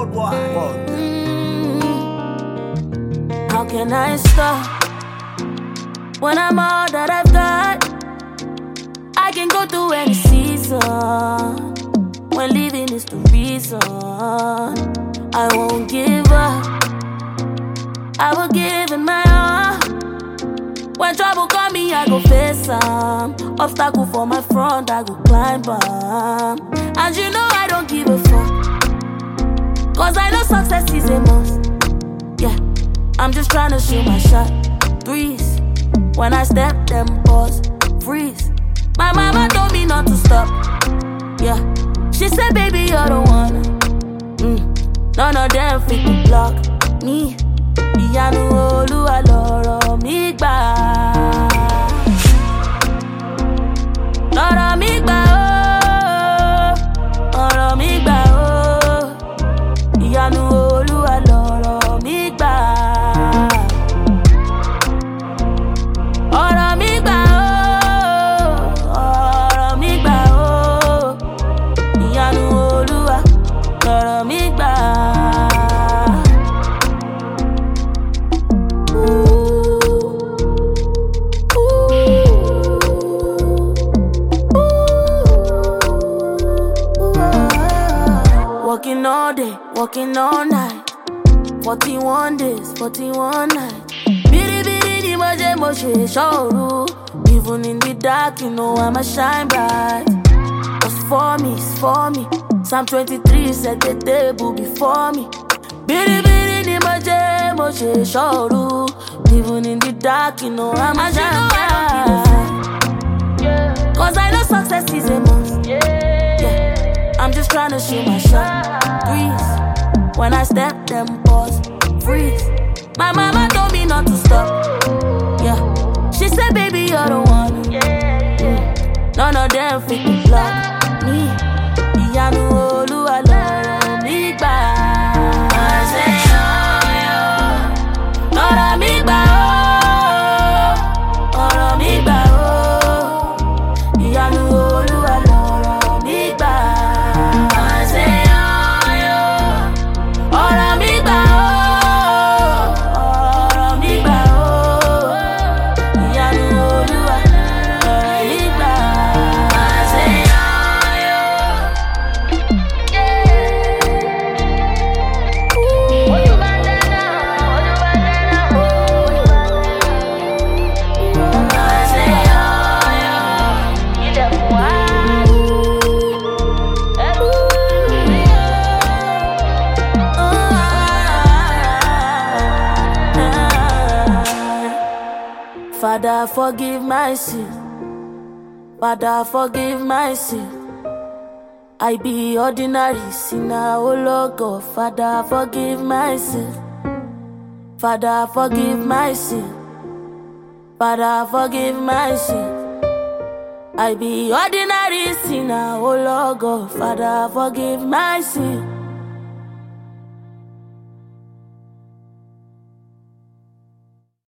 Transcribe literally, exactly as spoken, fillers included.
Worldwide. Mm, how can I stop when I'm all that I've got? I can go through any season when living is the reason. I won't give up. I will give it my all. When trouble call me, I go face some. Obstacle for my front, I go climb up. And you know I don't give a fuck, cause I know success is a must. Yeah, I'm just trying to shoot my shot. Threes, when I step, them balls freeze. My mama told me not to stop. Yeah, she said, baby, you're the one. Mm. None of them fit to block me. Ìyanu Olúwa lọ̀rọ̀ mi gbà. Lọ̀rọ̀ mi gbà ó, ọ̀rọ̀ mi gbà ó. Ìyanu Olúwa lọ̀rọ̀ mi gbà. Ọ̀rọ̀ mi gbà ó, ọ̀rọ̀ mi gbà ó. Ìyanu Olúwa lọ̀rọ̀ mi gbà. Working all day, working all night. Forty-one days, forty-one nights. Bidi bidi di moje moje shoru. Even in the dark, you know I'ma shine bright. Cause for me, it's for me. Psalm twenty-three set the table before me. Bidi bidi di moje moje shoru. Even in the dark, you know I'ma shine bright. Cause I know success is a must. Yeah, I'm just trying to shoot my shot. Threes, when I step, them balls freeze. My mama told me not to stop. Yeah, she said, baby, you're the one. Mm. None of them fit to block me. Ìyanu Olúwa lọ̀rọ̀ mi gbà. Lọ̀rọ̀ mi gbà ó, ọ̀rọ̀ mi gbà ó. Ìyanu Olúwa lọ̀rọ̀ mi gbà. Ọ̀rọ̀ mi gbà ó, ọ̀rọ̀ mi gbà ó. Ìyanu Olúwa lọ̀rọ̀ mi gbà. Father, forgive my sin. Father, forgive my sin. I be ordinary sinner, oh Lord God. Father, forgive my sin. Father, forgive my sin. Father, forgive my sin. I be ordinary sinner, oh Lord God. Father, forgive my sin.